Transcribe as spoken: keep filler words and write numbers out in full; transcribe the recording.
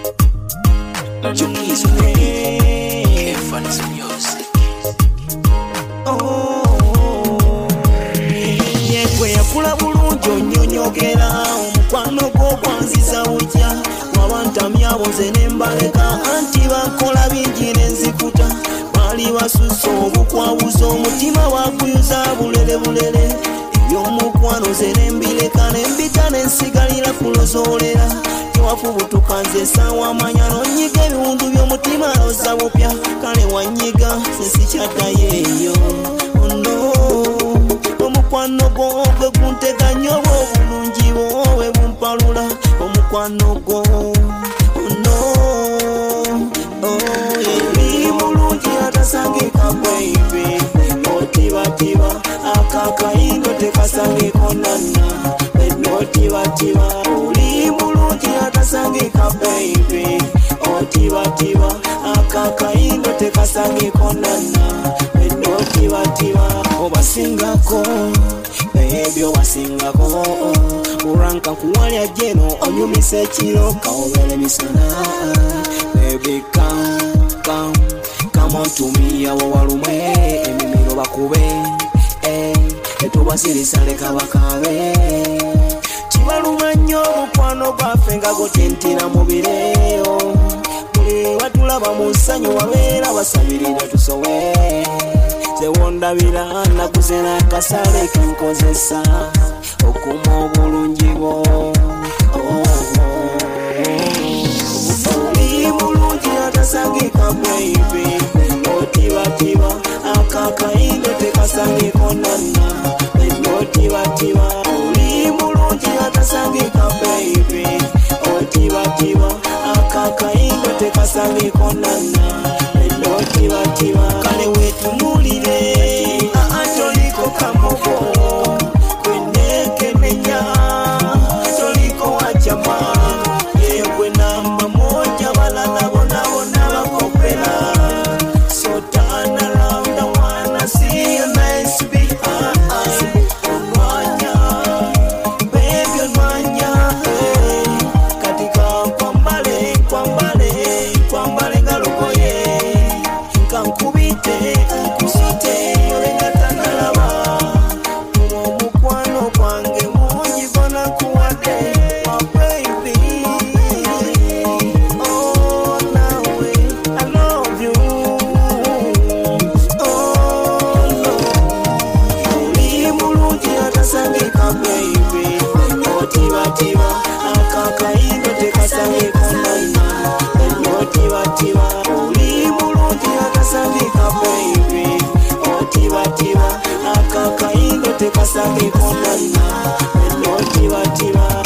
Junkies on the beat, F-Fun's music. Oh, yekwe yakula bulungi onyonyogera omukwano gwo gwanziza ujja wabantamya bonze nembaleka anti bakola bingi nenzikuta bali basusa obukwawuza omutima wakuyuza bulele bulele ebyomukwano ze nembileka nembita nensigalira kulozoolera tiwafubutuka nze sawa amanya nonyiga ebiwundu by'omutima loza bupya kale wanyiga sensikyaddayo eyo ono omukwano gwo gwe gunteganya oba obulungi bwo bwe bumpalula omukwano gwo ono oli mulungi atasangika bweibe notibatiba akakayindo tekasangiko nonna notibatiba oli mulungi atasangika bweibe otibatiba akakayindo tekasangiko nonna notibatiba obasingako ebyo basingako uranka kuwalya jeno onyumisa ekiro kawobere misana baby come come come on to me awo walume emimiro bakube etubasirisa leka bakabe kibaluma nnyo omukwano gwaffe nga gutintira mu bireyo buli watulaba mu ssanyu wabeera basabirira tusowe sewondabira nakuze n'akasale kenkozesa okuma obulungi bwo oli mulungi atasangika bweibe otibatiba akakayindo tekasangiko nonna notibatiba oli mulungi atasangika bweibe otibatiba akakayindo tekasangiko nonna notibatiba kale wetunulire atoliko kamogo kwenekemenya toliko wachama yewe namba moja balala bona bona bakopela so turn around I wanna see you nice to be high mwanya baby mwanya katika kwambale kwambale kwambale ngalokoye kankubite kusite yolengatanalaba omukwano gwange mungi gona kuwadde my baby oh nawe I love you oh no oli mulungi atasangika baby otibatiba akakayindo tekasangika nonna otibatiba oli mulungi atasangika baby otibatiba akakayindo tekasangika nonna otibatiba